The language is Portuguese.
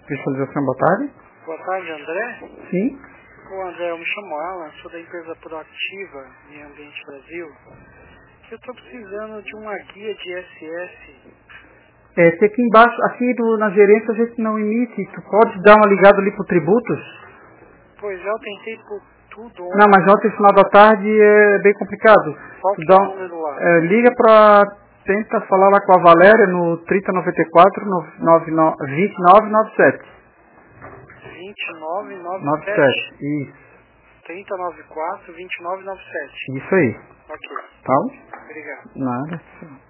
Visualização, boa tarde. Boa tarde, André. Sim. Ô André, eu me chamo Alan, sou da empresa Proativa Meio Ambiente Brasil. Eu estou precisando de uma guia de SS. Se aqui embaixo, na gerência a gente não emite, tu pode dar uma ligada ali pro tributos? Pois é, eu tentei por tudo ontem. Não, mas ontem, final da tarde, é bem complicado. Qual que é o número lá? Liga tenta falar lá com a Valéria no 3094 2997. 2997? Isso. 3094 2997. Isso aí. Ok. Tá? Obrigado. Nada.